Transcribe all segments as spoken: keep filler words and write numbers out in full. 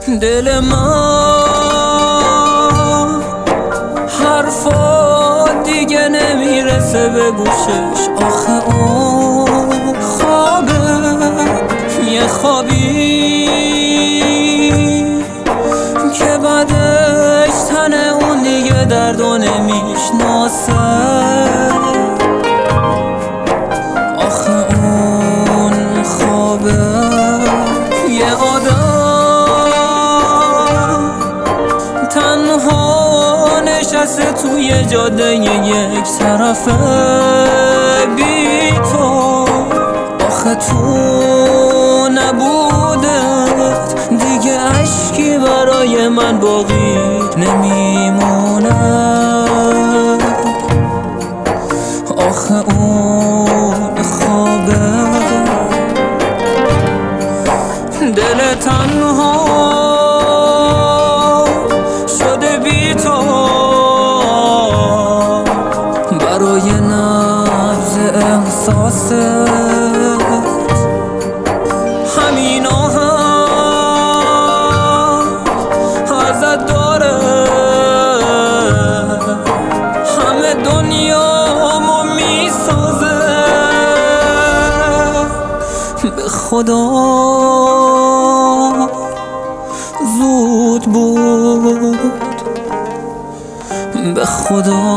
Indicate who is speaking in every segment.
Speaker 1: دل من حرفا دیگه نمیرسه به گوشش. آخه اون خوابه یه خوابی که بعدش تن اون دیگه دردو نمیشناسه. آخه اون خوابه یه آدم تنها نشسته توی جاده یک طرفه بی تو. آخه تو نبودت دیگه اشکی برای من باقی نمیمونه. آخه اون خوابه دل تنها شده بی تو برای نبض احساست. همینا هم ازت داره همه دنیامو میسازه. به خدا زود بود، به خدا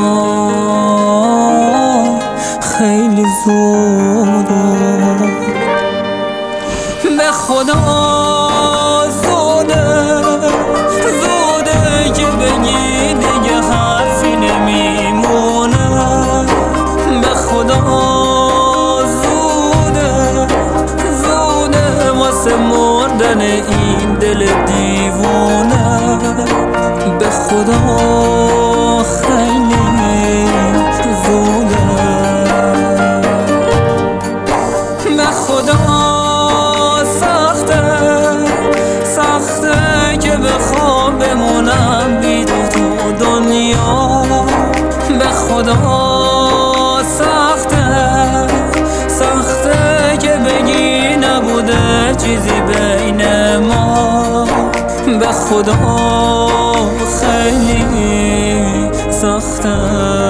Speaker 1: خیلی زود بود، به خدا زوده زوده که بگی دیگه حرفی نمیمونه. به خدا زوده زوده واسه مردن این دل دیوونه. به خدا خیلی زوده، به خدا سخته سخته که بخوام بمونم بی تو تو دنیا. به خدا سخته سخته که بگی نبوده چیزی بین ما. به خدا خیلی سخته.